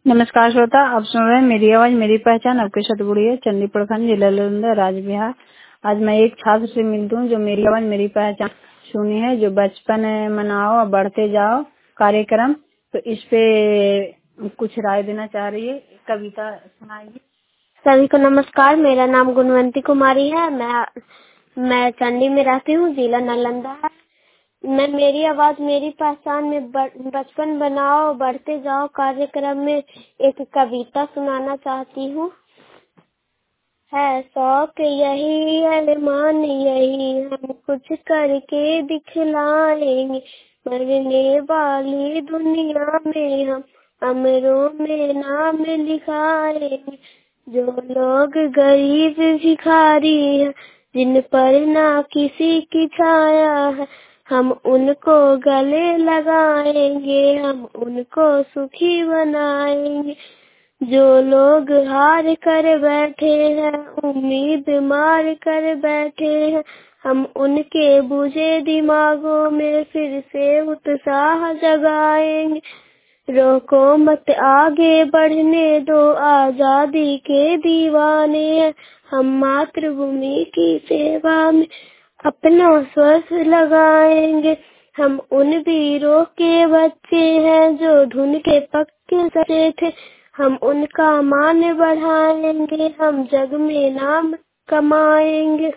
नमस्कार श्रोता, आप सुन रहे हैं मेरी आवाज मेरी पहचान। आपके साथ गुड़िया, चंडी प्रखंड, जिला नालंदा, राज्य बिहार। आज मैं एक छात्र से मिलती हूँ जो मेरी आवाज मेरी पहचान सुनी है, जो बचपन मनाओ और बढ़ते जाओ कार्यक्रम, तो इस पे कुछ राय देना चाह रही है। कविता सुनाएगी। सभी को नमस्कार। मेरा नाम गुणवंती कुमारी है। मैं चंडी में रहती हूँ, जिला नालंदा है। मैं मेरी आवाज मेरी पहचान में बचपन बनाओ बढ़ते जाओ कार्यक्रम में एक कविता सुनाना चाहती हूँ। है शौक यही, अरमान यही, हम कुछ करके दिखलाएंगे। मरने वाली दुनिया में हम अमरों में नाम लिखाएंगे। जो लोग गरीब भिखारी हैं, जिन पर ना किसी की छाया है, हम उनको गले लगाएंगे, हम उनको सुखी बनाएंगे। जो लोग हार कर बैठे हैं, उम्मीद मार कर बैठे हैं, हम उनके बुझे दिमागों में फिर से उत्साह जगाएंगे। रोको मत, आगे बढ़ने दो, आजादी के दीवाने हैं। हम मातृभूमि की सेवा में अपना स्वर्ष लगाएंगे। हम उन वीरों के बच्चे हैं जो धुन के पक्के सच्चे थे, हम उनका मान बढ़ाएंगे, हम जग में नाम कमाएंगे।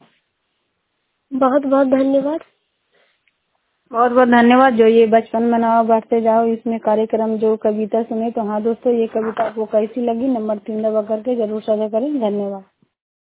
बहुत बहुत धन्यवाद। बहुत बहुत धन्यवाद। जो ये बचपन मनाओ बढ़ते जाओ इसमें कार्यक्रम जो कविता सुने, तो हाँ दोस्तों, ये कविता आपको कैसी लगी नंबर 3 दबा करके जरूर साझा करें। धन्यवाद।